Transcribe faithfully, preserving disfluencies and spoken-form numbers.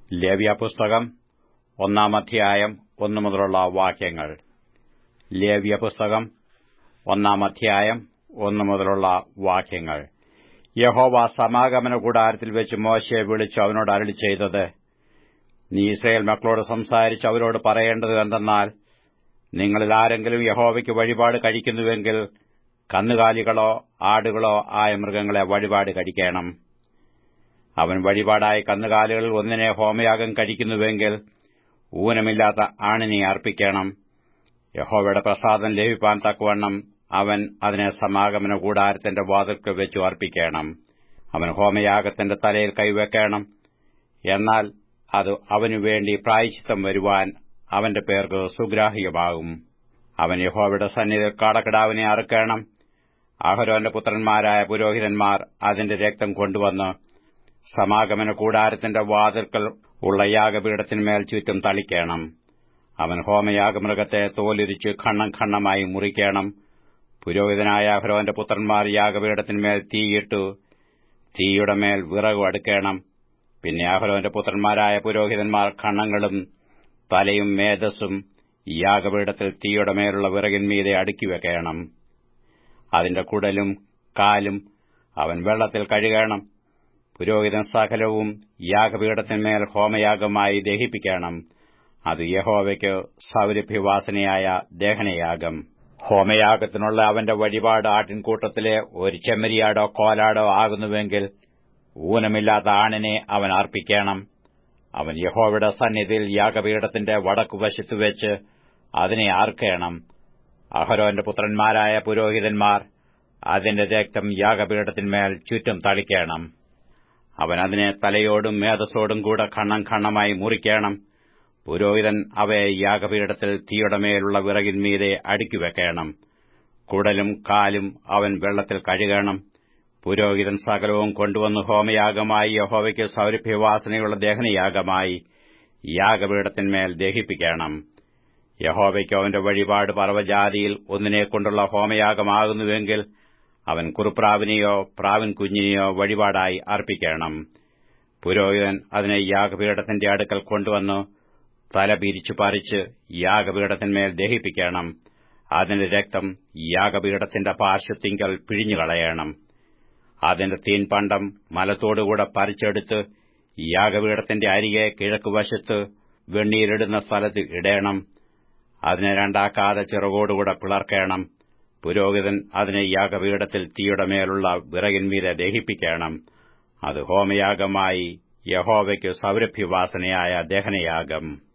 ലേവ്യപുസ്തകം ഒന്നാം അധ്യായം ഒന്നു മുതലുള്ള വാക്യങ്ങൾ. ലേവ്യപുസ്തകം ഒന്നാം അധ്യായം ഒന്നു മുതലുള്ള വാക്യങ്ങൾ. യഹോവ സമാഗമന കൂടാരത്തിൽ വെച്ച് മോശെയെ വിളിച്ചു അവനോട് അരുളിച്ചെയ്തത്, നീ ഇസ്രായേൽ മക്കളോട് സംസാരിച്ച് അവരോട് പറയേണ്ടത് എന്തെന്നാൽ, നിങ്ങളിൽ ആരെങ്കിലും യഹോവയ്ക്ക് വഴിപാട് കഴിക്കുന്നുവെങ്കിൽ കന്നുകാലികളോ ആടുകളോ ആയ മൃഗങ്ങളെ വഴിപാട് കഴിക്കണം. അവൻ വഴിപാടായ കന്നുകാലികളിൽ ഒന്നിനെ ഹോമയാഗം കഴിക്കുന്നുവെങ്കിൽ ഊനമില്ലാത്ത ആണിനെ അർപ്പിക്കണം. യഹോവയുടെ പ്രസാദം ലഭിപ്പാൻ തക്കവണ്ണം അവൻ അതിനെ സമാഗമന കൂടാരത്തിന്റെ വാതിൽക്കൽ വെച്ചു അർപ്പിക്കണം. അവൻ ഹോമയാഗത്തിന്റെ തലയിൽ കൈവെക്കണം. എന്നാൽ അത് അവനുവേണ്ടി പ്രായശ്ചിത്തം വരുവാൻ അവന്റെ പേർക്ക് സുഗ്രാഹ്യമാകും. അവൻ യഹോവയുടെ സന്നിധിയിൽ കാടക്കിടാവിനെ അറുക്കണം. അഹരോന്റെ പുത്രന്മാരായ പുരോഹിതന്മാർ അതിന്റെ രക്തം കൊണ്ടുവന്ന് സമാഗമന കൂടാരത്തിന്റെ വാതിൽക്കൽ ഉള്ള യാഗപീഠത്തിന്മേൽ ചുറ്റും തളിക്കണം. അവൻ ഹോമയാഗമൃഗത്തെ തോലുരിച്ച് ഖണ്ണം ഖണ്ണമായി മുറിക്കണം. പുരോഹിതനായ അഹരോന്റെ പുത്രന്മാർ യാഗപീഠത്തിന്മേൽ തീയിട്ടു തീയുടെ മേൽ വിറകു അടുക്കണം. പിന്നെ അഹരോന്റെ പുത്രന്മാരായ പുരോഹിതന്മാർ ഖണ്ണങ്ങളും തലയും മേധസ്സും യാഗപീഠത്തിൽ തീയുടെ മേലുള്ള വിറകിന്മീതെ അടുക്കിവെക്കണം. അതിന്റെ കുടലും കാലും അവൻ വെള്ളത്തിൽ കഴുകണം. പുരോഹിതൻ സകലവും യാഗപീഠത്തിന്മേൽ ഹോമയാഗമായി ദഹിപ്പിക്കണം. അത് യഹോവയ്ക്ക് സൗരഭ്യവാസനയായ ദഹനയാഗം. ഹോമയാഗത്തിനുള്ള അവന്റെ വഴിപാട് ആട്ടിൻകൂട്ടത്തിലെ ഒരു ചെമ്മരിയാടോ കോലാടോ ആകുന്നുവെങ്കിൽ ഊനമില്ലാത്ത ആണിനെ അവൻ അർപ്പിക്കണം. അവൻ യഹോവയുടെ സന്നിധിയിൽ യാഗപീഠത്തിന്റെ വടക്കുവശത്തു വെച്ച് അതിനെ അറുക്കണം. അഹരോന്റെ പുത്രന്മാരായ പുരോഹിതന്മാർ അതിന്റെ രക്തം യാഗപീഠത്തിന്മേൽ ചുറ്റും തളിക്കണം. അവൻ അതിനെ തലയോടും മേധസ്സോടും കൂടെ ഖണ്ണം ഖണ്ണമായി മുറിക്കണം. പുരോഹിതൻ അവയെ യാഗപീഠത്തിൽ തീയുടെ മേലുള്ള വിറകിന്മീതെ അടുക്കിവെക്കണം. കുടലും കാലും അവൻ വെള്ളത്തിൽ കഴുകണം. പുരോഹിതൻ സകലവും കൊണ്ടുവന്ന് ഹോമയാഗമായി യഹോവയ്ക്ക് സൗരഭ്യവാസനയുള്ള ദഹനയാഗമായി യാഗപീഠത്തിന്മേൽ ദഹിപ്പിക്കണം. യഹോവയ്ക്ക് അവന്റെ വഴിപാട് പർവ്വജാതിയിൽ ഒന്നിനെക്കൊണ്ടുള്ള ഹോമയാഗമാകുന്നുവെങ്കിൽ അവൻ കുറുപ്രാവിനെയോ പ്രാവിൻ കുഞ്ഞിനെയോ വഴിപാടായി അർപ്പിക്കണം. പുരോഹിതൻ അതിനെ യാഗപീഠത്തിന്റെ അടുക്കൽ കൊണ്ടുവന്ന് തല പിരിച്ചു പറിച്ച് യാഗപീഠത്തിന്മേൽ ദഹിപ്പിക്കണം. അതിന്റെ രക്തം യാഗപീഠത്തിന്റെ പാർശ്വത്തിങ്കൽ പിഴിഞ്ഞുകളയണം. അതിന്റെ തീൻപണ്ടം മലത്തോടുകൂടെ പറിച്ചെടുത്ത് യാഗപീഠത്തിന്റെ അരികെ കിഴക്കുവശത്ത് വെണ്ണീരിടുന്ന സ്ഥലത്ത് ഇടേണം. അതിനെ രണ്ടാക്കാതെ ചിറകോടുകൂടെ പിളർക്കണം. പുരോഹിതൻ അതിനെ യാഗപീഠത്തിൽ തീയുടെ മേലുള്ള വിറകിന്മീതെ ദഹിപ്പിക്കണം. അത് ഹോമയാഗമായി യഹോവയ്ക്ക് സൗരഭ്യവാസനയായ ദഹനയാഗം.